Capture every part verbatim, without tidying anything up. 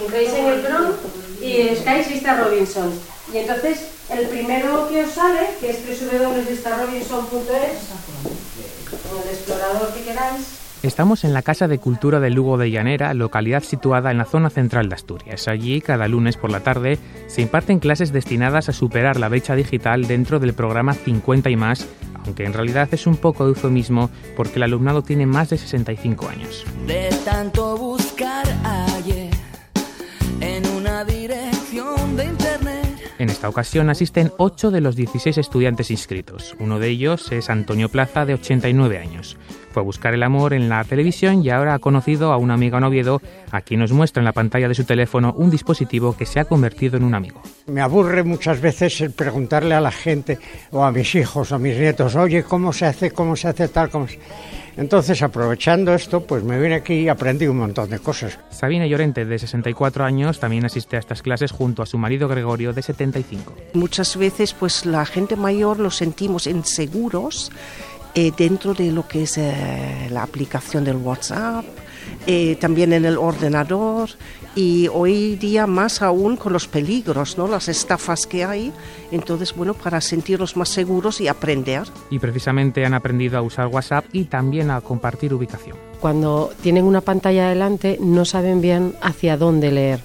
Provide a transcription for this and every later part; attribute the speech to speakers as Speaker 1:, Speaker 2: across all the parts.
Speaker 1: Entráis en el Chrome y buscáis Vista Robinson. Y entonces el primero que os sale, que es doble u doble u doble u punto vista robinson punto es, con el explorador que queráis.
Speaker 2: Estamos en la Casa de Cultura de Lugo de Llanera, localidad situada en la zona central de Asturias. Allí, cada lunes por la tarde, se imparten clases destinadas a superar la brecha digital dentro del programa cincuenta y más, aunque en realidad es un poco de eufemismo porque el alumnado tiene más de sesenta y cinco años.
Speaker 3: De tanto buscar ayer en una dirección de internet.
Speaker 2: En esta ocasión asisten ocho de los dieciséis estudiantes inscritos. Uno de ellos es Antonio Plaza, de ochenta y nueve años. Fue a buscar el amor en la televisión y ahora ha conocido a una amiga en Oviedo, a quien nos muestra en la pantalla de su teléfono un dispositivo que se ha convertido en un amigo.
Speaker 4: Me aburre muchas veces el preguntarle a la gente, o a mis hijos, o a mis nietos, oye, ¿cómo se hace, cómo se hace tal, cómo se... Entonces, aprovechando esto, pues me vine aquí y aprendí un montón de cosas.
Speaker 2: Sabina Llorente, de sesenta y cuatro años, también asiste a estas clases junto a su marido Gregorio, de setenta y cinco.
Speaker 5: Muchas veces, pues la gente mayor lo sentimos inseguros eh, dentro de lo que es eh, la aplicación del WhatsApp, eh, también en el ordenador, y hoy día más aún con los peligros, ¿no? Las estafas que hay. Entonces, bueno, para sentirnos más seguros y aprender.
Speaker 2: Y precisamente han aprendido a usar WhatsApp y también a compartir ubicación.
Speaker 1: Cuando tienen una pantalla delante no saben bien hacia dónde leer.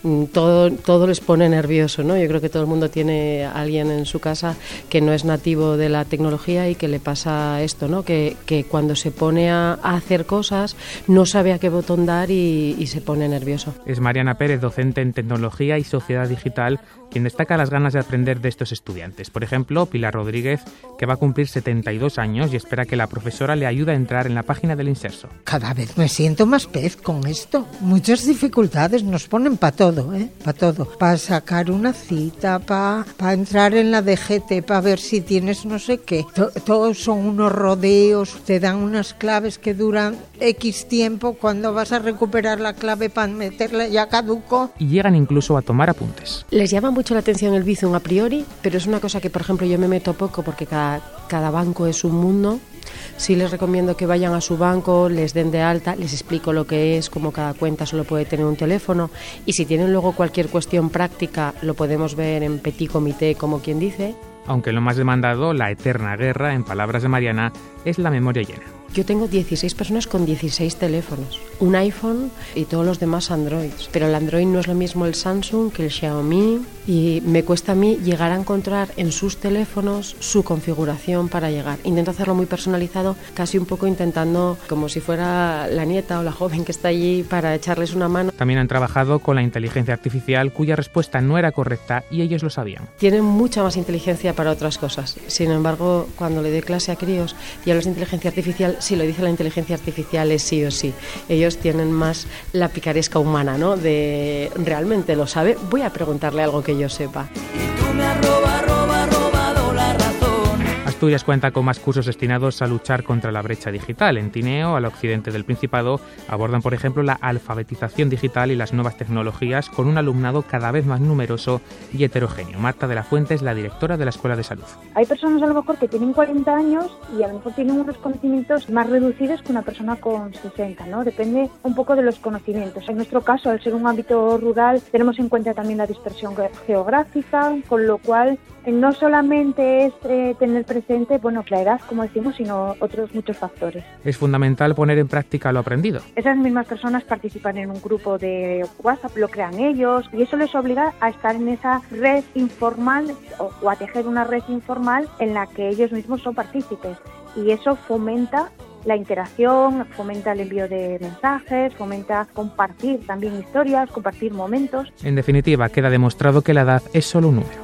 Speaker 1: Todo, todo les pone nervioso, ¿no? Yo creo que todo el mundo tiene a alguien en su casa que no es nativo de la tecnología y que le pasa esto, ¿no? Que, que cuando se pone a, a hacer cosas no sabe a qué botón dar y, y se pone nervioso.
Speaker 2: Es Mariana Pérez, docente en Tecnología y Sociedad Digital, quien destaca las ganas de aprender de estos estudiantes. Por ejemplo, Pilar Rodríguez, que va a cumplir setenta y dos años y espera que la profesora le ayude a entrar en la página del Inserso.
Speaker 6: Cada vez me siento más pez con esto. Muchas dificultades nos ponen para todo, ¿eh? Para todo. Para sacar una cita, para pa entrar en la D G T, para ver si tienes no sé qué. To- todos son unos rodeos, te dan unas claves que duran X tiempo. Cuando vas a recuperar la clave para meterla ya caduco.
Speaker 2: Y llegan incluso a tomar apuntes.
Speaker 1: Les llama mucho la atención el Bizum a priori, pero es una cosa que, por ejemplo, yo me meto poco porque cada, cada banco es un mundo. Sí les recomiendo que vayan a su banco, les den de alta, les explico lo que es, como cada cuenta solo puede tener un teléfono, y si tienen luego cualquier cuestión práctica lo podemos ver en petit comité, como quien dice.
Speaker 2: Aunque lo más demandado, la eterna guerra, en palabras de Mariana, es la memoria llena.
Speaker 1: Yo tengo dieciséis personas con dieciséis teléfonos, un iPhone y todos los demás Androids. Pero el Android no es lo mismo el Samsung que el Xiaomi y me cuesta a mí llegar a encontrar en sus teléfonos su configuración para llegar. Intento hacerlo muy personalizado, casi un poco intentando como si fuera la nieta o la joven que está allí para echarles una mano.
Speaker 2: También han trabajado con la inteligencia artificial, cuya respuesta no era correcta y ellos lo sabían.
Speaker 1: Tienen mucha más inteligencia para otras cosas. Sin embargo, cuando le doy clase a críos y hablas de inteligencia artificial, si lo dice la inteligencia artificial es sí o sí. Ellos tienen más la picaresca humana, ¿no? De realmente lo sabe, voy a preguntarle algo que yo sepa.
Speaker 3: Y tú me has roba, roba, robado la razón.
Speaker 2: Asturias cuenta con más cursos destinados a luchar contra la brecha digital. En Tineo, al occidente del Principado, abordan, por ejemplo, la alfabetización digital y las nuevas tecnologías con un alumnado cada vez más numeroso y heterogéneo. Marta de la Fuente es la directora de la Escuela de Salud.
Speaker 7: Hay personas a lo mejor que tienen cuarenta años y a lo mejor tienen unos conocimientos más reducidos que una persona con sesenta, ¿no? Depende un poco de los conocimientos. En nuestro caso, al ser un ámbito rural, tenemos en cuenta también la dispersión geográfica, con lo cual no solamente es eh, tener presente, bueno, la edad, como decimos, sino otros muchos factores.
Speaker 2: Es fundamental poner en práctica lo aprendido.
Speaker 7: Esas mismas personas participan en un grupo de WhatsApp, lo crean ellos, y eso les obliga a estar en esa red informal o, o a tejer una red informal en la que ellos mismos son partícipes. Y eso fomenta la interacción, fomenta el envío de mensajes, fomenta compartir también historias, compartir momentos.
Speaker 2: En definitiva, queda demostrado que la edad es solo un número.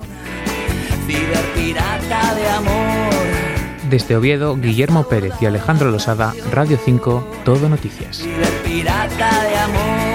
Speaker 3: Ciberpirata de amor.
Speaker 2: Desde Oviedo, Guillermo Pérez y Alejandro Losada, Radio cinco, Todo Noticias.
Speaker 3: Ciberpirata de amor.